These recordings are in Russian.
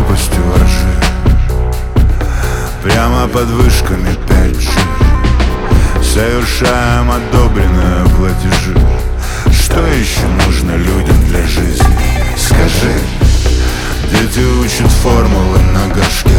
пропастью воржи, прямо под вышками 5G. Совершаем одобренные платежи. Что еще нужно людям для жизни? Скажи. Дети учат формулы на горшке,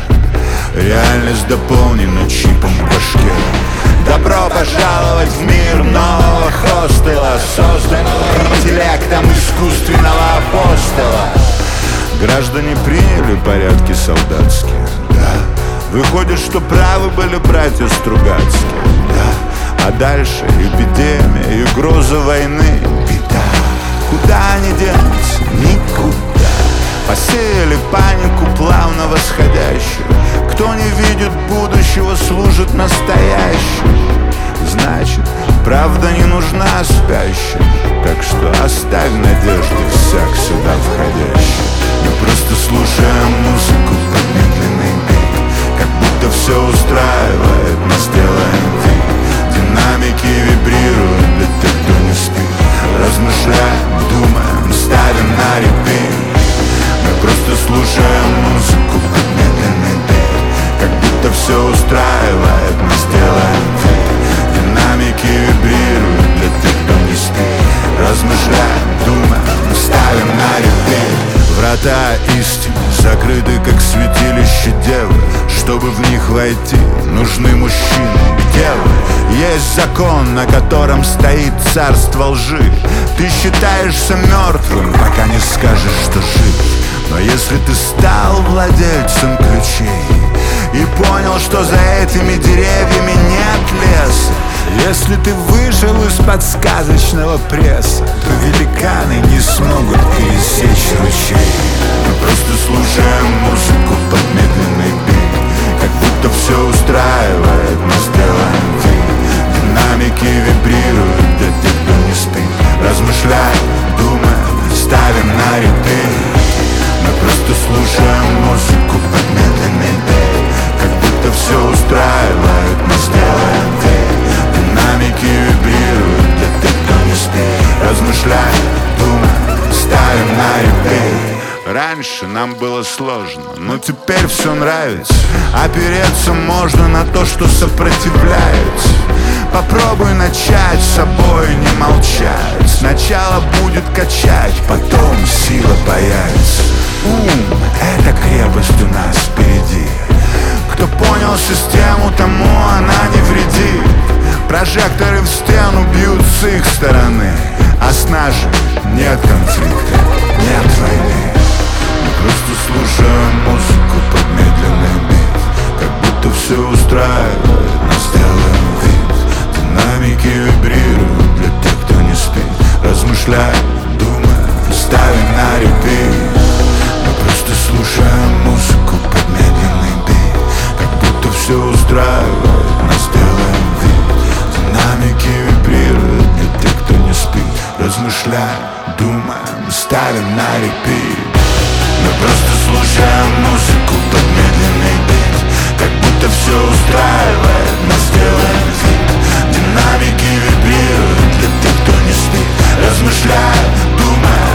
реальность дополнена чипом в башке. Добро пожаловать в мир нового хостела, созданного интеллектом искусственного апостола. Граждане приняли порядки солдатские, да. Выходит, что правы были братья Стругацкие, да. А дальше эпидемия и угроза войны, беда. Куда они денутся? Никуда. Посеяли панику, плавно восходящую. Кто не видит будущего, служит настоящим. Значит, правда не нужна спящим. Так что оставь надежды всяк сюда входящий. Мы просто слушаем музыку под медленный бит, как будто все устраивает, нас делаем вид. Динамики вибрируют для тех, кто не спит. Размышляем, думаем, ставим на репит. Мы просто слушаем музыку под медленный бит, как будто все устраивает, нас делаем вид. Динамики вибрируют для тех, кто не спит. Размышляем, думаем, ставим на репит. Врата истины закрыты, как святилище девы. Чтобы в них войти, нужны мужчины и девы. Есть закон, на котором стоит царство лжи. Ты считаешься мертвым, пока не скажешь, что жив. Но если ты стал владельцем ключей и понял, что за этими деревьями нет леса, если ты вышел из-под сказочного пресса, то великаны не смогут пересечь ручей. Мы просто слушаем музыку под медленный бит, как будто все устраивает, мы сделаем вид. Динамики вибрируют для тех, кто не спит. Размышляем, думаем, ставим на репит. Мы просто слушаем музыку под медленный бит, как будто все устраивает, мы сделаем вид. Динамики вибрируют для тех, кто не спит. Размышляем, думаем, ставим на репит. Раньше нам было сложно, но теперь все нравится. Опереться можно на то, что сопротивляется. Попробуй начать с собой, не молчать. Сначала будет качать, потом сила появится. Ум — это крепость у нас впереди. Кто понял систему, тому она не вредит. Прожекторы в стену бьют с их стороны, а с нашей нет конфликта, нет войны. Мы просто слушаем музыку под медленный бит, как будто все устраивает, нас делаем вид. Динамики вибрируют для тех, кто не спит. Размышляем, думаем, ставим на репит. Мы просто слушаем музыку под медленный бит, как будто все устраивает, нас делаем вид. Динамики вибрируют для тех, кто не спит. Размышляем, думаем, ставим на репит. Мы просто слушаем музыку под медленный бит, как будто все устраивает, нас делаем вид. Динамики вибрируют для тех, кто не спит. Размышляем, думаем,